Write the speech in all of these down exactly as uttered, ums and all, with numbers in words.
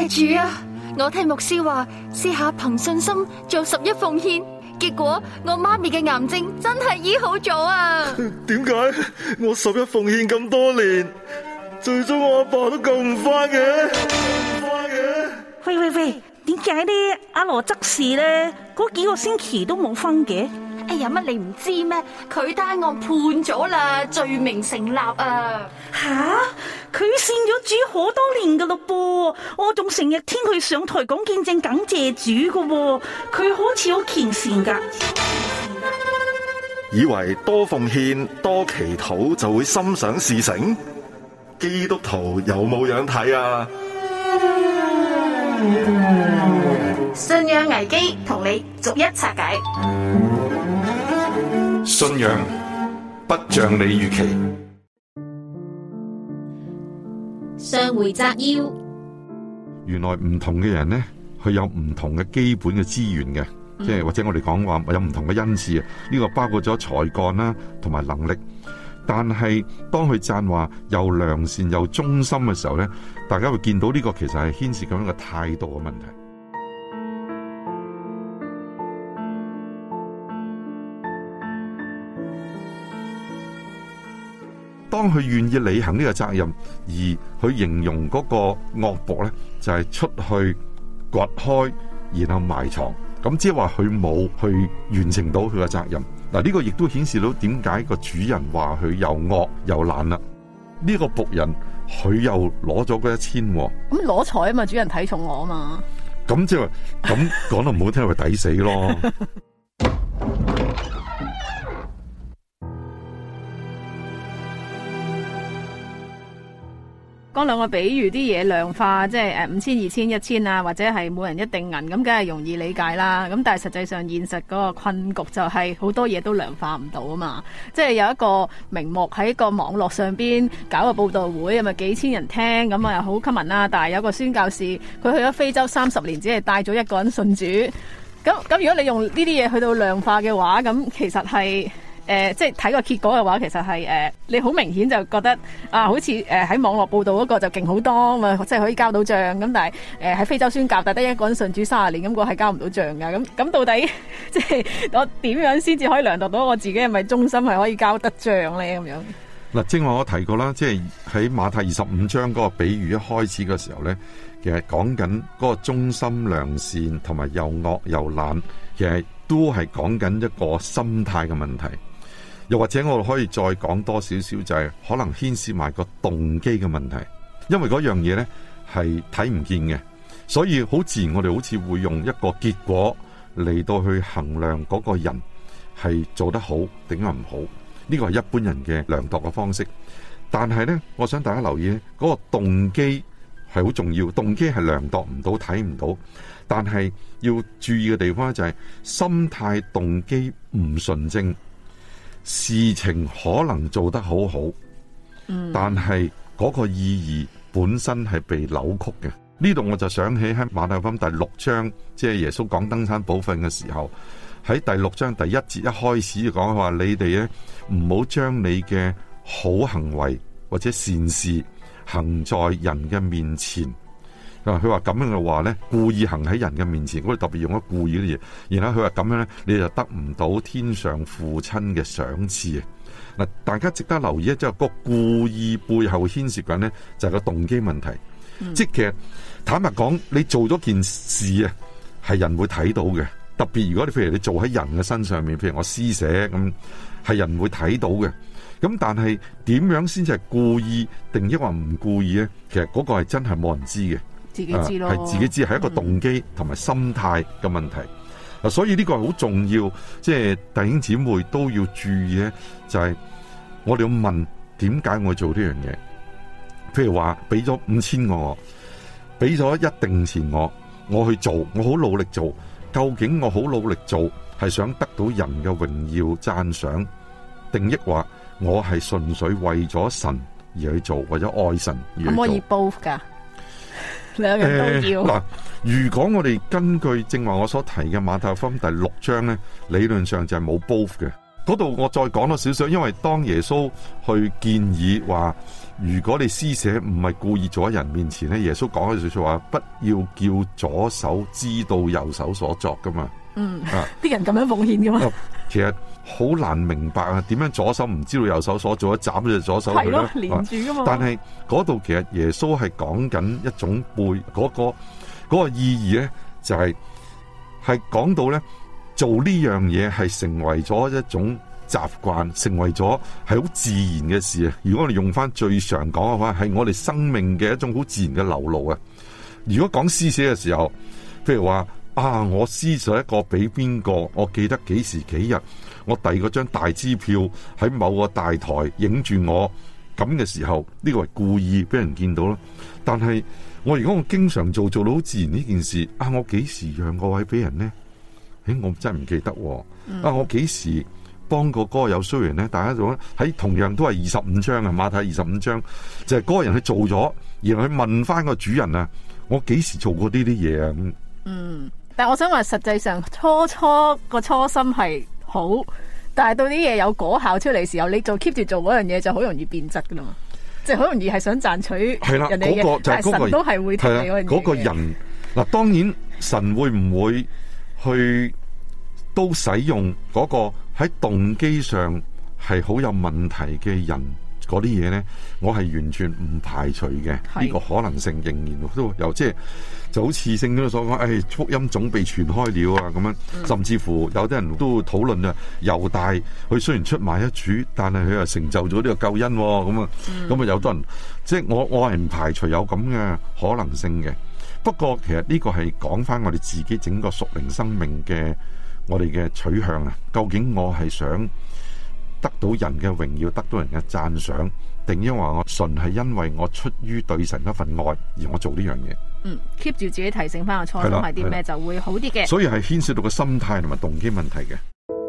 主啊，我聽牧師話，試下憑信心做十一奉獻，結果我媽咪嘅癌症真係醫好咗啊！ 點解我十一奉獻咁多年，最終我阿爸都救唔翻嘅？救唔翻嘅？ 喂喂喂，點解呢？阿羅執事咧，嗰幾個星期都冇分嘅？ 哎呀，乜你唔知咩？佢單案判咗啦，罪名成立啊！ 吓，佢信咗主好多年噶咯噃，我仲成日聽佢上台講見證感謝主噶，佢好似好虔誠噶。 以為多奉獻多祈禱就會心想事成？基督徒有冇樣睇啊？ 信仰危機同你逐一拆解。 信仰不像你預期。 上回摘要， 原來唔同嘅人呢，佢有唔同嘅基本嘅資源嘅，即係、嗯、或者我哋講話有唔同嘅恩賜啊。呢個包括咗才幹啦，同埋能力。但係當佢讚話又良善又忠心嘅時候呢，大家會見到呢個其實係牽涉咁樣嘅態度嘅問題。當佢願意履行呢個責任，而佢形容嗰個惡僕呢，就係出去掘開，然後埋藏，咁即係話佢冇去完成到佢嘅責任。嗱，呢個亦都顯示到點解個主人話佢又惡又懶啦。呢個僕人佢又攞咗嗰一千，咁攞彩啊嘛，主人睇重我啊嘛。 咁即係話，咁講得唔好聽，咪抵死咯。 講兩個比喻，啲嘢量化，即係誒五千、二千、一千啊，或者係每人一定銀，咁梗係容易理解啦。咁但係實際上現實嗰個困局就係好多嘢都量化唔到啊嘛。即係有一個名目喺個網絡上邊搞個報道會，咁咪幾千人聽，咁啊又好吸引啦。但係有個宣教士，佢去咗非洲三十年，只係帶咗一個人信主。咁咁如果你用呢啲嘢去到量化嘅話，咁其實係。誒、呃，即係睇個結果嘅話，其實係誒、呃，你好明顯就覺得啊，好似誒喺網絡報道嗰個就勁好多嘛，即係可以交到賬咁。但係誒喺非洲宣教，但得一個人信主三十年，咁、那個係交唔到賬㗎。咁咁到底即係我點樣先至可以量度到我自己係咪忠心係可以交得賬咧？咁樣嗱，正話我提過啦，即係喺馬太二十五章嗰個比喻一開始嘅時候咧，其實講緊嗰個忠心良善同埋又惡又懶，其實都係講緊一個心態嘅問題。又或者我可以再講多少少，就係可能牽涉埋個動機嘅問題，因為嗰樣嘢呢係睇唔見嘅，所以好自然我哋好似會用一個結果嚟到去衡量嗰個人係做得好定係唔好，呢個係一般人嘅量度嘅方式。但係呢，我想大家留意呢，嗰個動機係好重要，動機係量度唔到睇唔到，但係要注意嘅地方就係心態動機唔純正。事情可能做得好好，嗯、但係嗰個意義本身係被扭曲嘅。呢度我就想起喺馬太福音第六章，即係耶穌講登山寶訓嘅時候，喺第六章第一節一開始就講話，你哋咧唔好將你嘅好行為或者善事行在人嘅面前。佢話咁樣嘅話咧，故意行喺人嘅面前，我哋特別用咗故意啲嘢。然後佢話咁樣咧，你就得唔到天上父親嘅賞賜啊！嗱，大家值得留意咧，即係個故意背後牽涉緊咧，就係個動機問題。嗯、即係其實坦白講，你做咗件事啊，係人會睇到嘅。特別如果你譬如你做喺人嘅身上面，譬如我施捨咁，係人會睇到嘅。咁但係點樣先至係故意定抑或唔故意咧？其實嗰個係真係冇人知嘅。 自己知咯， 係、啊、自己知，係一個動機同埋心態嘅問題。嗱、嗯，所以呢個係好重要，即係弟兄姊妹都要注意咧，就係、是、我哋要問點解我做呢樣嘢？譬如話俾咗五千個我，俾咗一定錢我，我去做，我好努力做，究竟我好努力做係想得到人嘅榮耀讚賞，定抑或我係純粹為咗神而去做，或者愛神而去做？ 可唔可以 both 噶？兩樣都要。嗱、 呃，如果我哋根據正話我所提嘅馬太福音第六章咧，理論上就係冇 both 嘅。 嗰度我再講多少少，因為當耶穌去建議話，如果你施捨唔係故意做喺人面前咧，耶穌講一句說話，不要叫左手知道右手所作噶嘛。 嗯， 啊， 啲人咁樣奉獻噶嘛。 其實好難明白啊，點樣左手唔知道右手所做，一斬咗隻左手佢咧？ 係咯，連住噶嘛。 但係嗰度其實耶穌係講緊一種背嗰、嗰個嗰、嗰個意義咧，就係係講到咧做呢樣嘢係成為咗一種習慣，成為咗係好自然嘅事啊！如果我哋用翻最常講嘅話，係我哋生命嘅一種好自然嘅流露啊！如果講施捨嘅時候，譬如話啊，我施捨一個俾邊個，我記得幾時幾日，我遞嗰張大支票喺某個大台影住我咁嘅時候，呢個係故意俾人見到咯。但係我如果我經常做做到好自然呢件事啊，我幾時讓個位俾人呢？誒，我真係唔記得喎。啊，我幾時幫過嗰個有需要人咧？大家做喺同樣都係二十五章啊，馬太二十五章就係、是、嗰個人去做咗，然後去問翻個主人啊，我幾時做過呢啲嘢啊？咁嗯，但係我想話，實際上初初個初心係好，但係到啲嘢有果效出嚟時候，你就 keep 住做嗰樣嘢，就好容易變質噶啦嘛，即係好容易係想賺取人哋嘅， 嗰個就係嗰個、 但係神都係會睇你嗰樣嘢。 嗰個人嗱，當然神會唔會去都使用嗰個喺動機上係好有問題嘅人嗰啲嘢呢？我係完全唔排除嘅，呢個可能性仍然都有，即係就好似聖經所講，誒、哎，福音總被傳開了啊，咁樣，嗯、甚至乎有啲人都會討論啊，猶大佢雖然出賣一主，但係佢又成就咗呢個救恩，咁啊，咁啊，有多人，即係我我係唔排除有咁嘅可能性嘅。不過其實呢個係講翻我哋自己整個屬靈生命嘅我哋嘅取向啊，究竟我係想得到人嘅榮耀，得到人嘅讚賞，定因為我純係因為我出於對神一份愛而我做呢樣嘢？ 嗯 keep 住自己提醒翻個初心係啲咩就會好啲嘅。 所以係牽涉到個心態同埋動機問題嘅。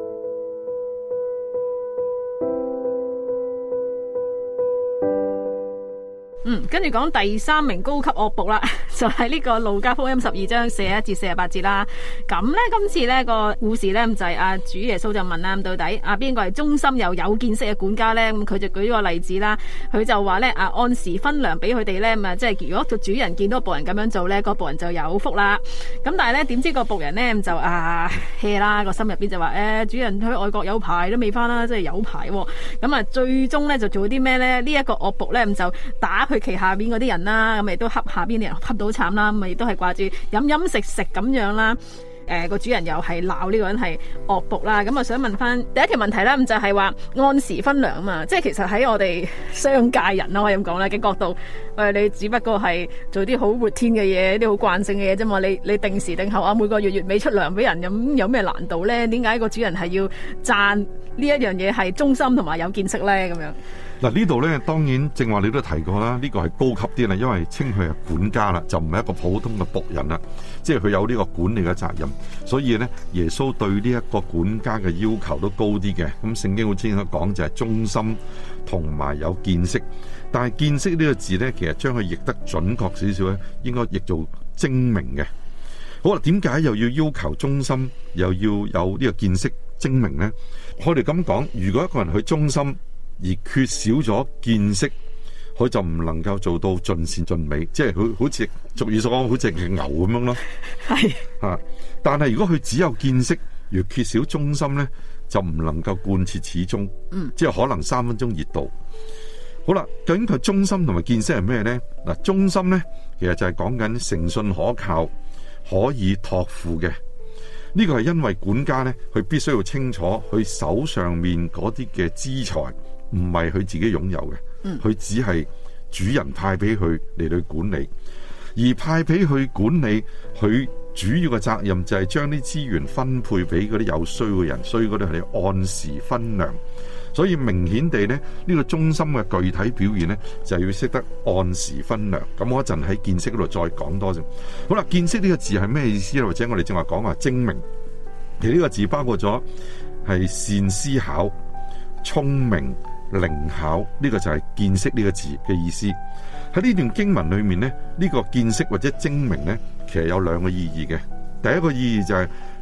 嗯，跟住講第三名高級惡僕啦，就係、是、呢個路加福音十二章四十一至四十八節啦。咁咧，今次咧個故事咧就係、是、阿主耶穌就問啦，咁到底啊邊個係忠心又有見識嘅管家咧？咁佢就舉咗個例子啦，佢就話咧啊按時分糧俾佢哋咧，咁啊即係如果個主人見到個僕人咁樣做咧，個僕人就有福啦。咁但係咧點知個僕人咧就啊 hea 啦，個心入邊就話誒、欸、主人去外國有排都未翻啦，即係有排喎。咁啊最終咧就做啲咩咧？呢、這、一個惡僕咧咁就打佢旗下邊嗰啲人啦，咁亦都恰下邊啲人恰到慘啦，咁亦都係掛住飲飲食食咁樣啦。誒、呃，個主人又係鬧呢個人係惡僕啦。咁啊，想問翻第一條問題啦，咁就係、是、話按時分糧啊嘛。即係其實喺我哋商界人啦，可以咁講啦嘅角度，誒、呃，你只不過係做啲好活天嘅嘢，啲好慣性嘅嘢啫嘛。你你定時定候啊，每個月月尾出糧俾人，咁有咩難度咧？點解個主人係要讚呢一樣嘢係忠心同埋有見識咧？咁樣？ 嗱，呢度咧，當然正話你都提過啦，呢個係高級啲啦，因為稱佢係管家啦，就唔係一個普通嘅僕人啦，即係佢有呢個管理嘅責任，所以咧耶穌對呢一個管家嘅要求都高啲嘅。咁聖經好清楚講就係忠心同埋有見識，但係見識呢個字咧，其實將佢譯得準確少少咧，應該譯做精明嘅。好啦，點解又要要求忠心，又要有呢個見識精明咧？我哋咁講，如果一個人去忠心，而缺少咗見識，佢就唔能夠做到盡善盡美，即係佢好似俗語所講，好似隻牛咁樣咯。係啊，但係如果佢只有見識而缺少忠心呢，就唔能夠貫徹始終。嗯，即係可能三分鐘熱度。好啦，究竟佢忠心同埋見識係咩呢？嗱，忠心呢，其實就係講緊誠信可靠，可以託付嘅。呢個係因為管家呢，佢必須要清楚佢手上面嗰啲嘅資財唔係佢自己擁有嘅，佢、嗯、只係主人派俾佢嚟去管理，而派俾佢管理，佢主要嘅責任就係將啲資源分配俾嗰啲有需要嘅人，所以嗰啲係按時分糧。所以明顯地呢，呢、呢個忠心嘅具體表現呢，就係要識得按時分糧。咁我一陣喺見識嗰度再講多啲。好啦，見識呢個字係咩意思咧？或者我哋正話講話精明，其實呢個字包括咗係善思考、聰明、靈巧，呢個就係見識呢個字嘅意思。喺呢段經文裏面呢，呢個見識或者精明呢，其實有兩個意義嘅。第一個意義就係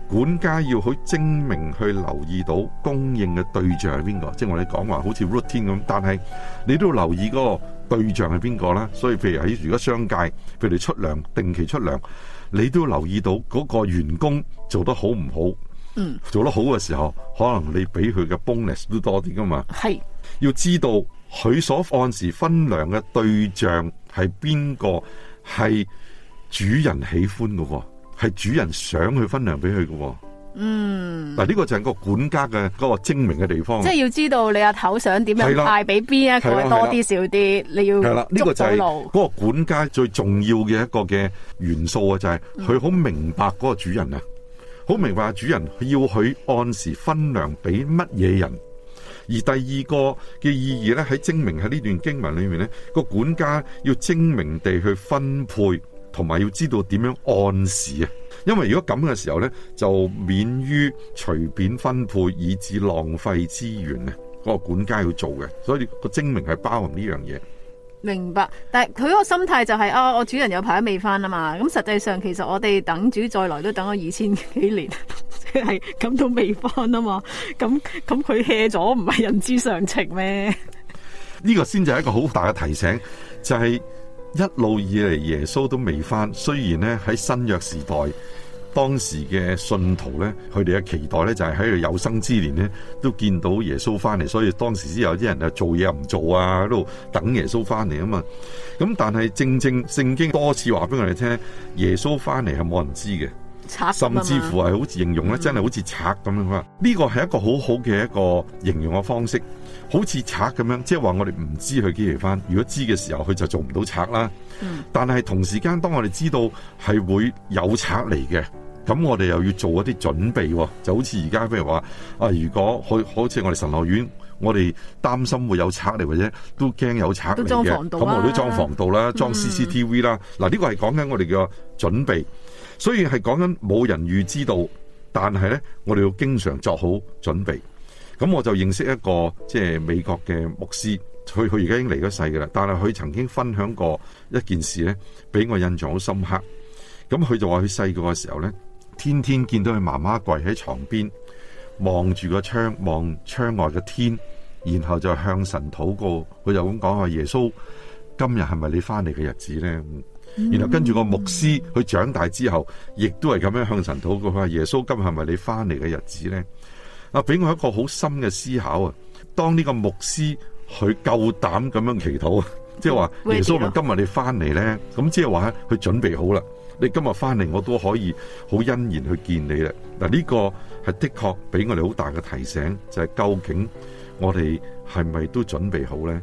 管家要好精明去留意到供應嘅對象係邊個，即係我哋講話好似 routine 咁，但係你都要留意嗰個對象係邊個啦。所以譬如喺如果商界，譬如你出糧定期出糧，你都要留意到嗰個員工做得好唔好。嗯，做得好嘅時候，可能你俾佢嘅 bonus 都多啲噶嘛。係要知道佢所按時分糧嘅對象係邊個，係主人喜歡嘅，係主人想去分糧俾佢嘅。嗯，嗱呢個就係個管家嘅嗰個精明嘅地方。即係要知道你阿頭想點樣派俾邊一個多啲少啲，你要係啦。呢個就係嗰個管家最重要嘅一個嘅元素啊，就係佢好明白嗰個主人啊。好明白主人要佢按時分糧俾乜嘢人，而第二個嘅意義咧，喺精明喺呢段經文裏面咧，個管家要精明地去分配，同埋要知道點樣按時啊。因為如果咁嘅時候咧，就免於隨便分配以致浪費資源啊。嗰個管家要做嘅，所以個精明係包含呢樣嘢。明白，但係佢嗰個心態就係、是、啊，我主人有排都未翻啊嘛，咁實際上其實我哋等主再來都等咗二千幾年，即係咁都未翻啊嘛，咁咁佢 hea 咗唔係人之常情咩？呢個先就係一個好大嘅提醒，就係、是、一路以嚟耶穌都未翻，雖然咧喺新約時代。當時嘅信徒咧，佢哋嘅期待咧就係喺佢有生之年咧，都見到耶穌翻嚟，所以當時先有啲人啊做嘢又唔做啊，喺度等耶穌翻嚟啊嘛。咁但係正正聖經多次話俾我哋聽，耶穌翻嚟係冇人知嘅，甚至乎係好似形容咧，真係好似賊咁樣啊！呢個係一個好好嘅一個形容嘅方式，好似賊咁樣，即係話我哋唔知佢幾時翻，如果知嘅時候，佢就做唔到賊啦。嗯、但係同時間，當我哋知道係會有賊嚟嘅。咁我哋又要做一啲準備，就好似而家譬如話啊，如果好好似我哋神學院，我哋擔心會有賊嚟，或者都驚有賊嚟嘅，咁我哋都裝防盜啦，裝 C C T V 啦。嗱、嗯，呢個係講緊我哋嘅準備，所以係講緊冇人預知道，但係咧我哋要經常作好準備。咁我就認識一個即係美國嘅牧師，佢佢而家已經離咗世噶啦，但係佢曾經分享過一件事咧，俾我印象好深刻。咁佢就話佢細個嘅時候咧，天天見到佢媽媽跪喺床邊，望住個窗，望窗外嘅天，然後就向神禱告。佢就咁講話：耶穌，今日係咪你翻嚟嘅日子呢？嗯、然後跟住個牧師，佢長大之後，亦都係咁樣向神禱告。佢話：耶穌，今日係咪你翻嚟嘅日子呢？啊，俾我一個好深嘅思考啊！當呢個牧師佢夠膽咁樣祈禱，即係話耶穌，咪今日你翻嚟呢？咁即係話佢準備好啦。你今日翻嚟，我都可以好欣然去見你啦。嗱，呢個係的確俾我哋好大嘅提醒，就係、是、究竟我哋係咪都準備好咧？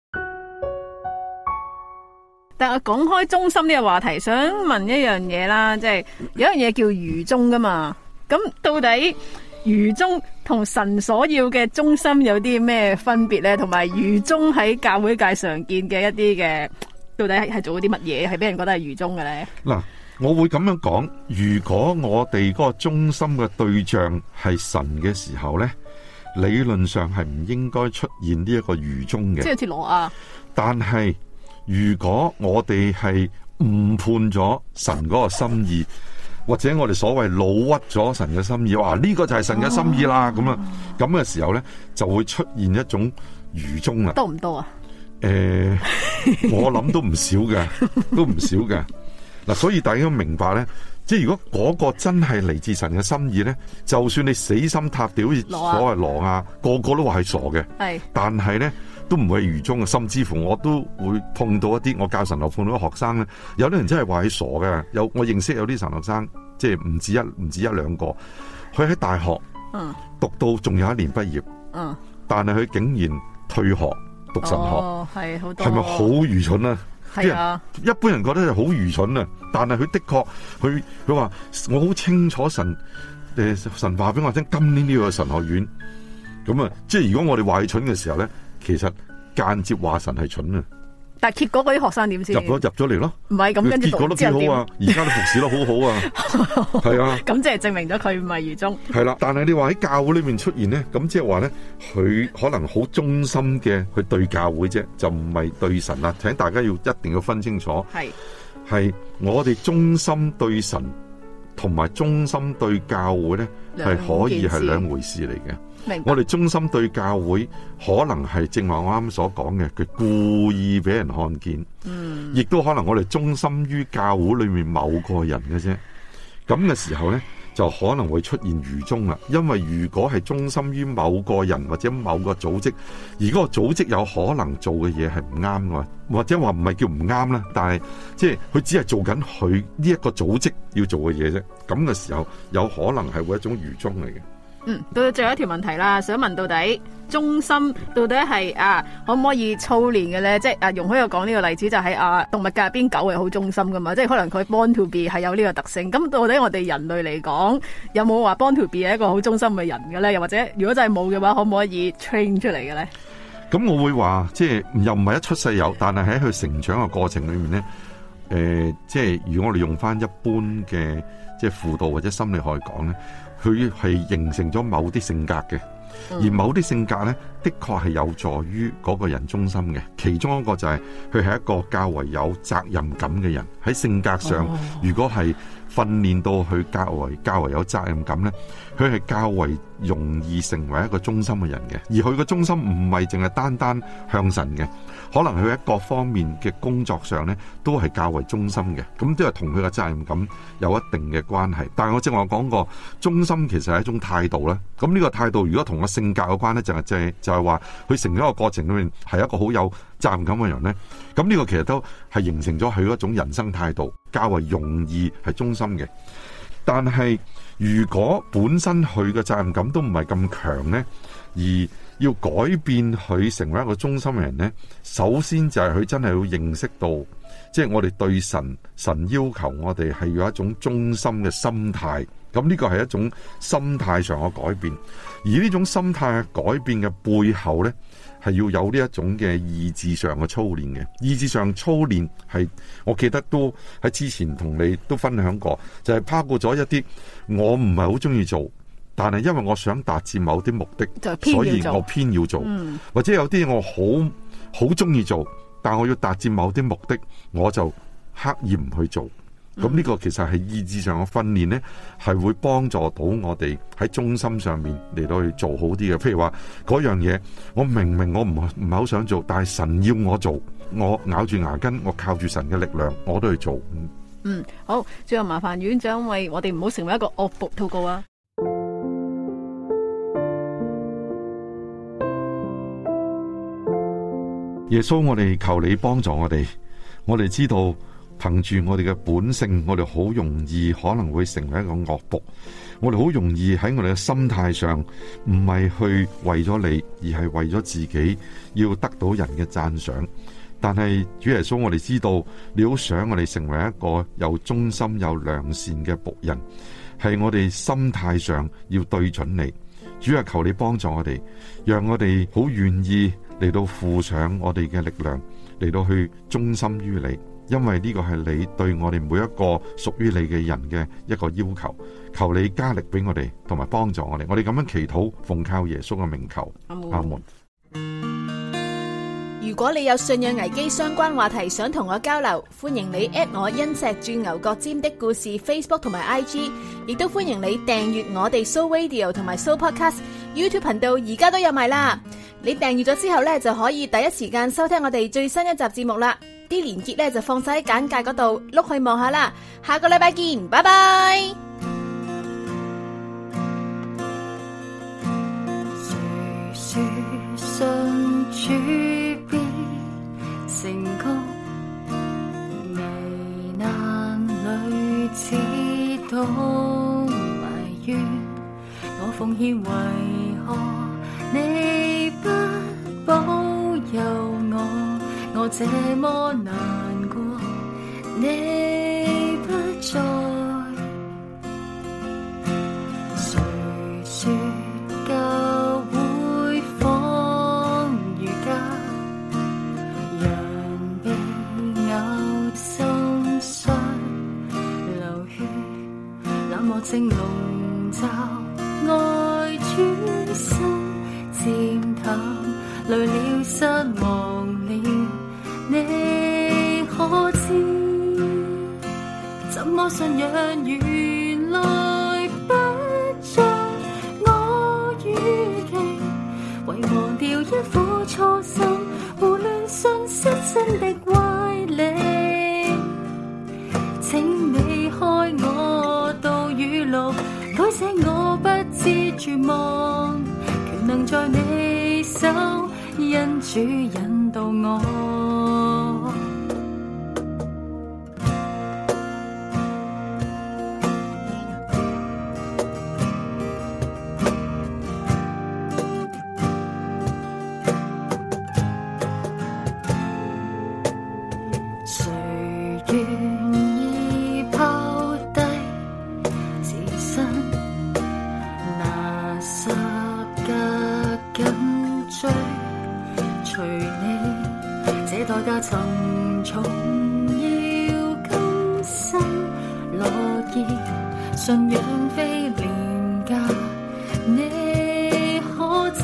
但係講開忠心呢個話題，想問一樣嘢啦，即係有一樣嘢叫愚忠噶嘛？咁到底愚忠同神所要嘅忠心有啲咩分別咧？同埋愚忠喺教會界常見嘅一啲嘅，到底係係做咗啲乜嘢，係俾人覺得係愚忠嘅咧？嗱。我會咁樣講，如果我哋嗰個忠心嘅對象係神嘅時候呢，理論上係唔應該出現呢一個愚忠嘅。即係好似挪亞。但係如果我哋係誤判咗神嗰個心意，或者我哋所謂老屈咗神嘅心意，哇！呢個就係神嘅心意啦，咁啊，咁嘅時候呢，就會出現一種愚忠啦。多唔多啊？誒、呃，我諗都唔少嘅，都唔少嘅。嗱，所以大家都明白咧，即係如果嗰個真係嚟自神嘅心意咧，就算你死心塌地，好似所謂羅亞，個個都話係傻嘅，係，但係咧都唔會係愚忠嘅，甚至乎我都會碰到一啲我教神學碰到嘅學生咧，有啲人真係話係傻嘅，有我認識有啲神學生，即係唔止一唔止一兩個，佢喺大學，嗯，讀到仲有一年畢業，嗯，但係佢竟然退學讀神學，哦，係好多，係咪好愚蠢啊？係啊，一般人覺得係好愚蠢啊，但係佢的確，佢佢話我好清楚神，誒神話俾我聽，今年呢個神學院，咁啊，即係如果我哋話佢蠢嘅時候咧，其實間接話神係蠢啊。但係結果嗰啲學生點先？入咗入咗嚟咯，唔係咁跟住結果都幾好啊，而家都服侍得好好啊，係啊，咁即係證明咗佢唔係愚忠。係啦，但係你話喺教會裏面出現咧，咁即係話咧，佢可能好忠心嘅去對教會啫，就唔係對神啦。請大家要一定要分清楚，係係我哋忠心對神同埋忠心對教會呢，係可以係兩回事嚟嘅。 明白。 我哋忠心對教會，可能係正話我啱啱所講嘅，佢故意俾人看見，嗯，亦都可能我哋忠心於教會裏面某個人嘅啫。咁嘅時候呢，就可能會出現愚忠啦。因為如果係忠心於某個人或者某個組織，而嗰個組織有可能做嘅嘢係唔啱嘅，或者話唔係叫唔啱啦，但係即係佢只係做緊佢呢一個組織要做嘅嘢啫。咁嘅時候，有可能係會一種愚忠嚟嘅。 嗯，到最後一條問題啦，想問到底忠心到底係啊可唔可以操練嘅咧？即係啊，容許我講呢個例子就係、是、啊動物界入邊狗係好忠心噶嘛，即係可能佢 born to be 係有呢個特性。咁到底我哋人類嚟講有冇話 born to be 係一個好忠心嘅人嘅咧？又或者如果真係冇嘅話，可唔可以 train 出嚟嘅咧？ 咁我會話即係又唔係一出世有，但係喺佢成長嘅過程裏面咧，誒、呃，即係如果我哋用翻一般嘅即係輔導或者心理學嚟講咧。佢係形成咗某啲性格嘅，而某啲性格呢，的確係有助於嗰個人忠心嘅。其中一個就係佢係一個較為有責任感嘅人，喺性格上，如果係訓練到佢較為較為有責任感呢，佢係較為容易成為一個忠心嘅人嘅。而佢嘅忠心唔係淨係單單向神嘅，可能佢喺各方面嘅工作上呢，都係較為忠心嘅。咁都係同佢嘅責任感有一定嘅關係。但係我正話講過，忠心其實係一種態度啦。咁呢個態度如果同個性格有關呢，就係即係就係話佢成咗個過程裏面係一個好有責任感嘅人呢。咁呢個其實都係形成咗佢一種人生態度，較為容易係忠心嘅。但係如果本身佢嘅責任感都唔係咁強呢，而要改變佢成為一個忠心嘅人呢，首先就係佢真係要認識到，即係我哋對神神要求我哋係要一種忠心嘅心態。咁呢個係一種心態上嘅改變，而呢種心態嘅改變嘅背後呢，係要有呢一種嘅意志上嘅操練嘅。意志上操練係，我記得都喺之前同你都分享過，就係包括咗一啲我唔係好中意做，但係因為我想達至某啲目的，所以我偏要做。嗯、或者有啲我好好中意做，但我要達至某啲目的，我就刻意唔去做。咁呢個其實係意志上嘅訓練呢，係會幫助到我哋喺忠心上面嚟到去做好啲嘅。譬如話嗰樣嘢，我明明我唔唔係好想做，但係神要我做，我咬住牙根，我靠住神嘅力量，我都去做。嗯， 嗯，好，最後麻煩院長為我哋唔好成為一個惡僕禱告啊！ 耶穌，我哋求你幫助我哋，我哋知道。憑住我哋嘅本性，我哋好容易可能會成為一個惡僕。我哋好容易喺我哋嘅心態上，唔係去為咗你，而係為咗自己要得到人嘅讚賞。但係主耶穌，我哋知道你好想我哋成為一個有忠心、有良善嘅僕人，係我哋心態上要對準你。主啊，求你幫助我哋，讓我哋好願意嚟到付上我哋嘅力量，嚟到去忠心於你。因為呢個係你對我哋每一個屬於你嘅人嘅一個要求，求你加力俾我哋，同埋幫助我哋。我哋咁樣祈禱，奉靠耶穌嘅名求，阿門。 如果你有信仰危機相關話題想同我交流，歡迎你 at 我因石鑽牛角尖的故事 Facebook 同埋 I G， 亦都歡迎你訂閱我哋 So Radio 同埋 So Podcast YouTube 頻道，而家都有埋啦。你訂閱咗之後呢，就可以第一時間收聽我哋最新一集節目啦。啲連結咧就放晒喺簡介嗰度，碌去望下啦。下個禮拜見，拜拜。 誰說信主必成功？危難裏只懂埋怨，我奉獻為何你不保佑我？我這麼難過，你不在。誰說教會仿如家，人被咬心傷流血，冷漠正籠罩，愛轉身漸淡，累了失望了。你可知怎麼信仰原來不像我預期，遺忘掉一顆初心，胡亂信失真的歪理。請你開我道與路，改寫我不知絕望，權能在你手，因主引導我。代價沉重，要甘心樂意，信仰非廉價，你可知？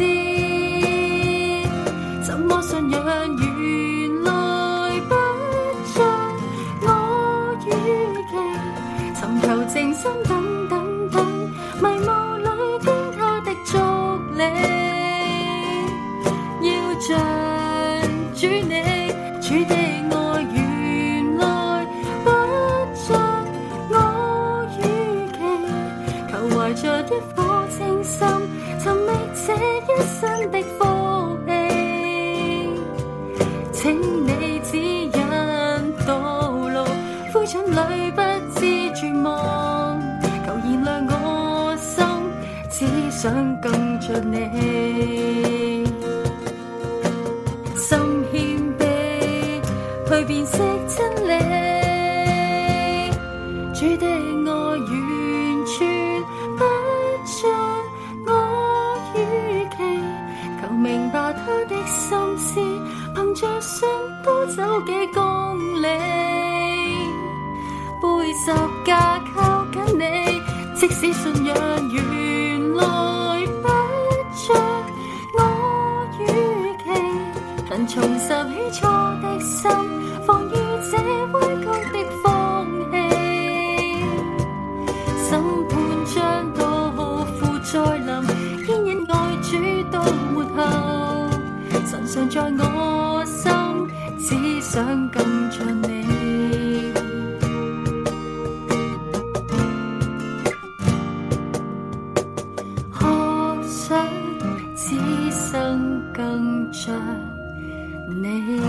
怎麼信仰原來不像我預期？尋求靜心等等等，迷霧裏經他的足理，要像主你。主的愛原來不像我預期，求懷着一顆清心，尋覓這一生的福氣。請你指引道路，灰燼裏不知絕望，求燃亮我心，只想更着你。心謙卑去辨識真理，主的愛完全不像我預期，求明白他的心思，憑着信多走幾公里，背十架靠緊你，即使信仰原來不像我預期，能重拾起初的心，防禦這彎曲的風氣。審判將到，父再臨，牽引愛主到末後。神常在我心，只想更像你。渴想此生更像你。